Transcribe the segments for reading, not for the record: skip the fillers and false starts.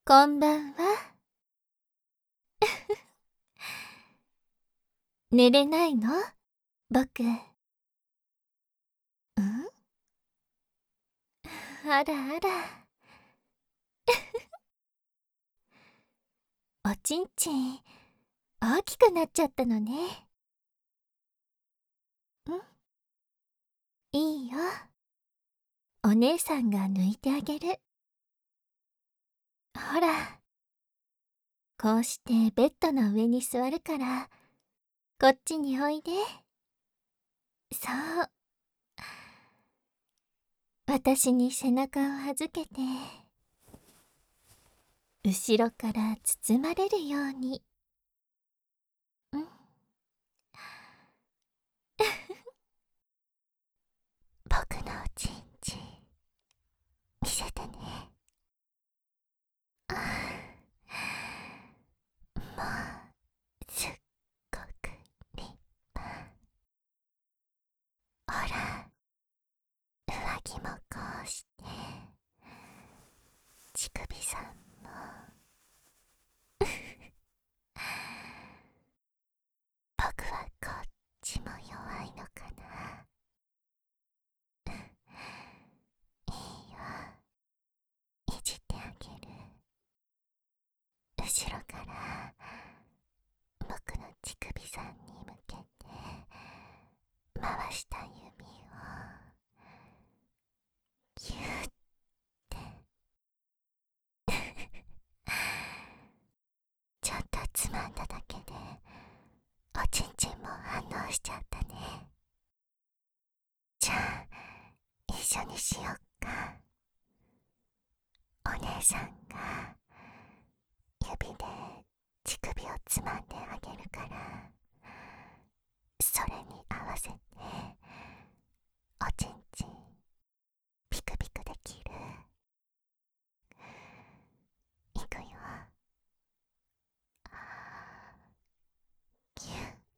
こんばんは。寝れないの？僕。あらあら。おちんちん、大きくなっちゃったのね。いいよ。お姉さんが抜いてあげる。ほら。こうしてベッドの上に座るから、こっちにおいで。そう。私に背中を預けて、後ろから包まれるように。僕のおちんちん、見せてね。もう、すっごく立派。ほら、上着もこうして、乳首さんも。僕はこっちも弱いのかな。いいよ、いじってあげる。後ろから僕の乳首さんに向けて回した指をギュッてちょっとつまんだだけでおちんちんも反応しちゃったね。じゃあ一緒にしよっか。お姉さんが指で乳首をつまんであげるから、それに合わせておちんちんピクピクできる。いくよ。ぎゅ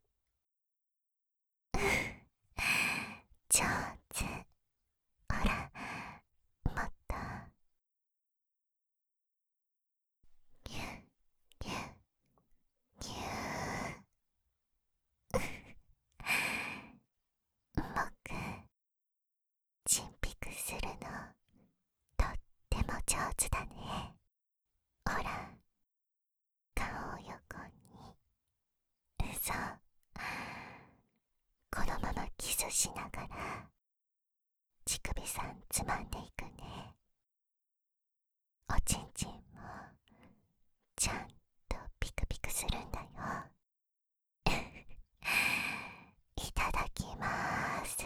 っ上手。ほら、もっと。ぎゅっぎゅっぎゅ僕、チンピクするのとっても上手だね。ほら、顔を横に。そう。このままキスしながら乳首さんつまんでいくね。おちんちんもちゃんとピクピクするんだよ。いただきまーす。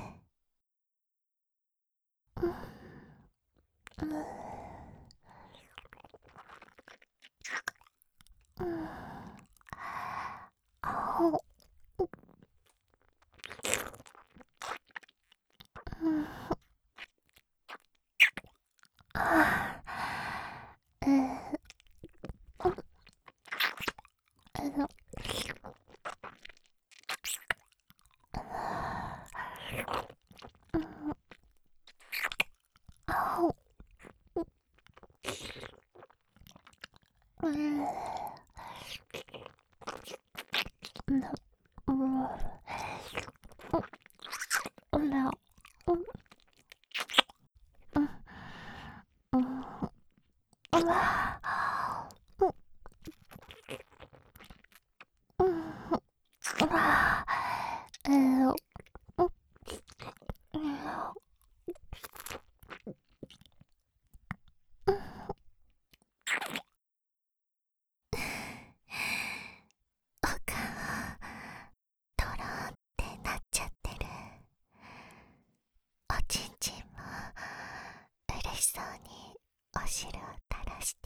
お顔とろーってなっちゃってる。おちんちんも嬉しそうにお汁を垂らして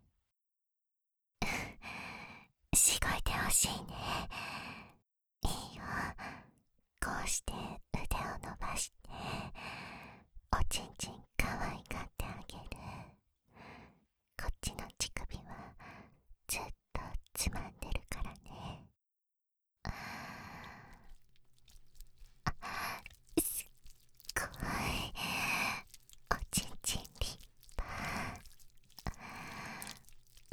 しごいてほしいね。いいよ。こうして腕を伸ばしておちんちんかわいがってあげる。こっちの乳首はずっとつまんでるからね。すっごいおちんちん立派。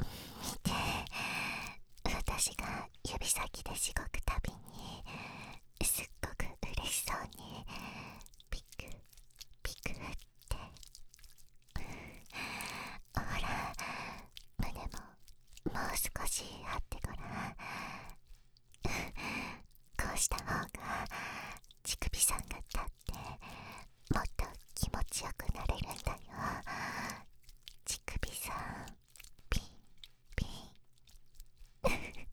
きでしごくたびにすっごく嬉しそうにピクピクって、ほら胸ももう少し張ってごらん。こうした方が乳首さんが立ってもっと気持ちよくなれるんだよ。乳首さんピンピン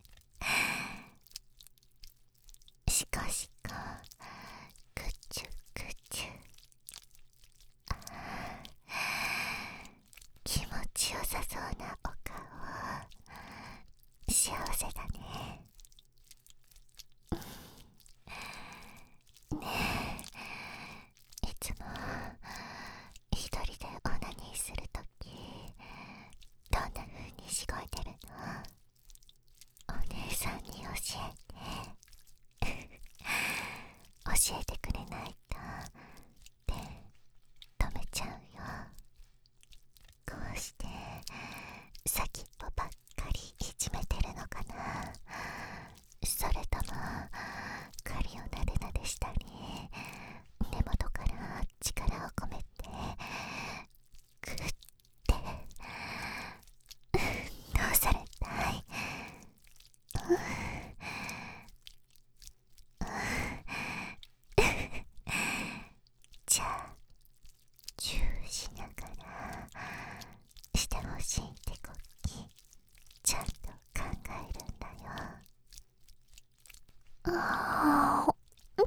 シコシコグチュグチュ、気持ちよさそうなお顔、幸せだね。ねえ、いつも一人でオナニーするときどんな風にしごいてるの？お姉さんに教えて教えてくれないと手止めちゃうよ。こうして先っぽばっかりいじめてるのかな、それとも狩りをなでなでしたり根元から力を込めてグッてどうされたい？じゃあチューしながらしてほしいってこきちゃんと考えるんだよ。あー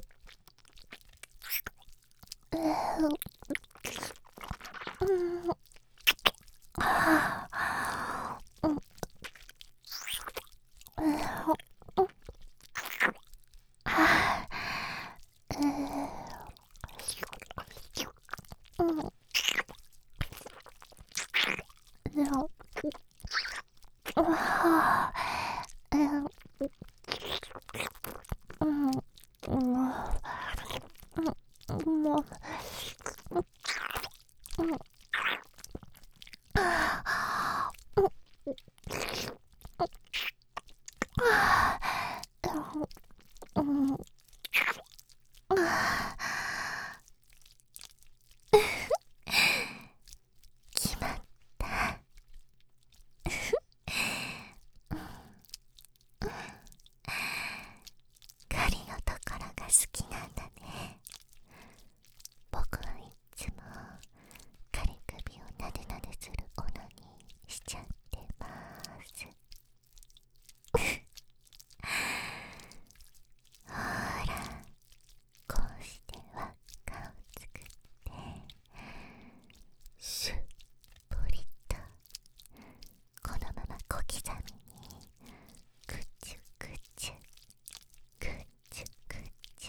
決まった。狩りのところが好きなんだね。僕はいつも狩り首をなでなでするオナニーしちゃってます。ほら、こうして輪っかを作ってすっぽりとこのまま小刻みにグチュグチュグチュグチュ、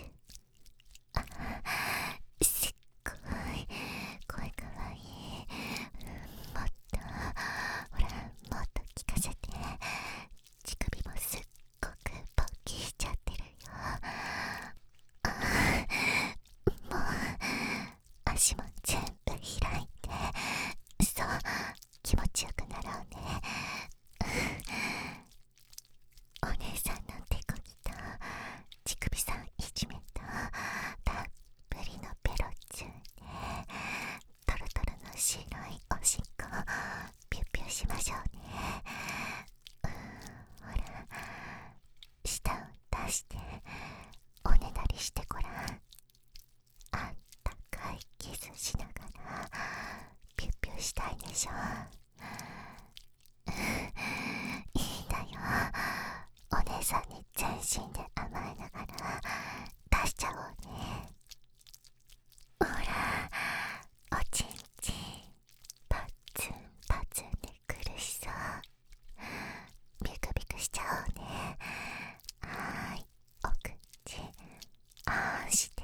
すっごい声かわいい。もっとほら、もっと聞かせて。乳首もすっごくポッキーしちゃってるよ。もう足も全部開いて、そう気持ちよくなろうね。お姉さんの手こぎと乳首さんいじめとたっぷりのペロチューでトロトロの白いおしっこピュッピュしましょうね。ほら、舌を出しておねだりしてごらん。あったかいキスしながらピュッピュしたいでしょ。いいんだよ。お姉さんに全身で甘えながら出しちゃおうね。ほら、おちんちんパッツンパツンで苦しそう。ビクビクしちゃおうね。はーい、お口あーして。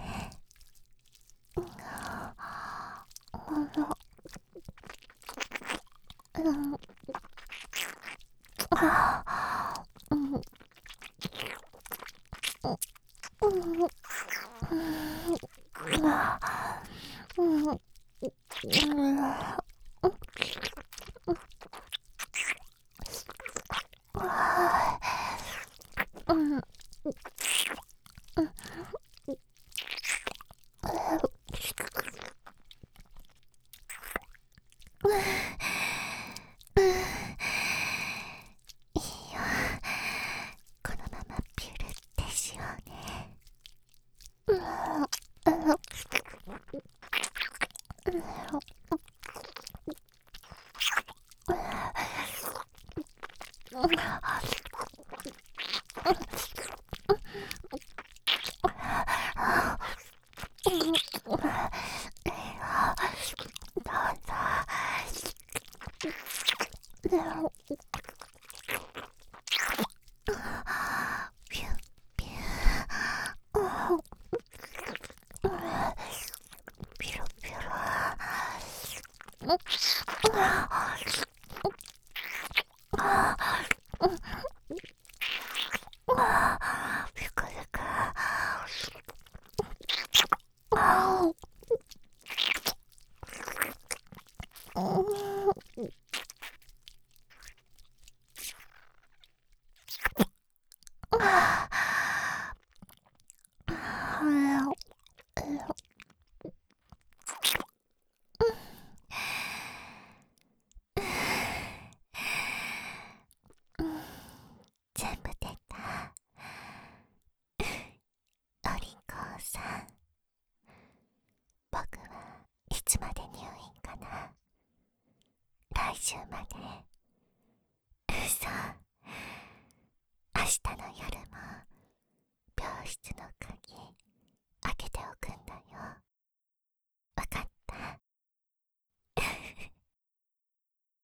ピロピロ。ピクピク。全部出た。おりんこさん、僕はいつまで入院かな。来週まで。嘘。明日の夜も病室の鍵開けておくんだよ。